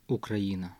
Україна.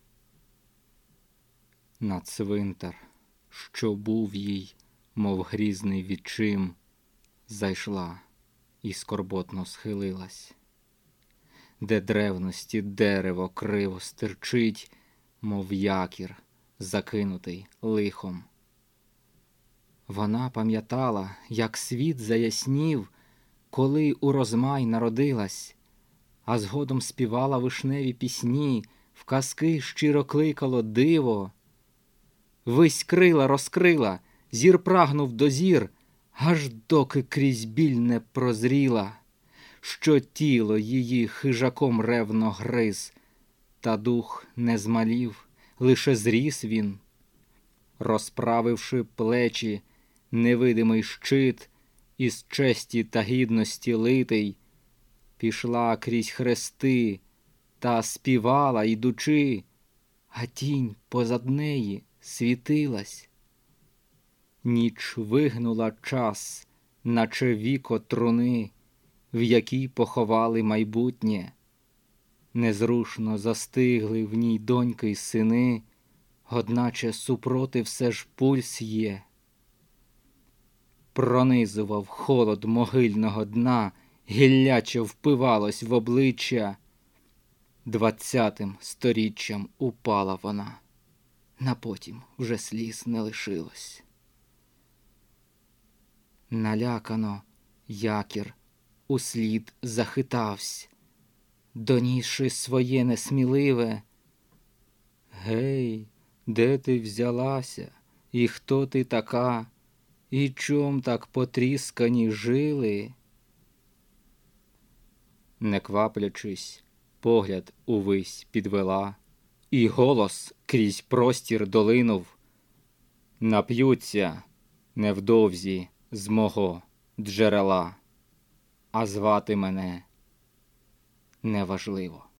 На цвинтар, що був їй, мов грізний відчим, зайшла і скорботно схилилась, де древності дерево криво стирчить, мов якір, закинутий лихом. Вона пам'ятала, як світ заяснів, коли у розмай народилась, а згодом співала вишневі пісні, в казки щиро кликало диво. Вись крила розкрила, зір прагнув до зір, аж доки крізь біль не прозріла, що тіло її хижаком ревно гриз, та дух не змалів, лише зріс він. Розправивши плечі, невидимий щит, із честі та гідності литий, пішла крізь хрести та співала, ідучи, а тінь позад неї світилась. Ніч вигнула час, наче віко труни, в якій поховали майбутнє. Незрушно застигли в ній доньки й сини, одначе супроти все ж пульс є. Пронизував холод могильного дна, гілляче впивалось в обличчя. 20-тим сторіччям упала вона, на потім вже сліз не лишилось. Налякано якір услід захитавсь, донісши своє несміливе: «Гей, де ти взялася, і хто ти така, і чом так потріскані жили?» Не кваплячись, погляд увись підвела, і голос крізь простір долинув: «Нап'ються невдовзі з мого джерела, а звати мене неважливо».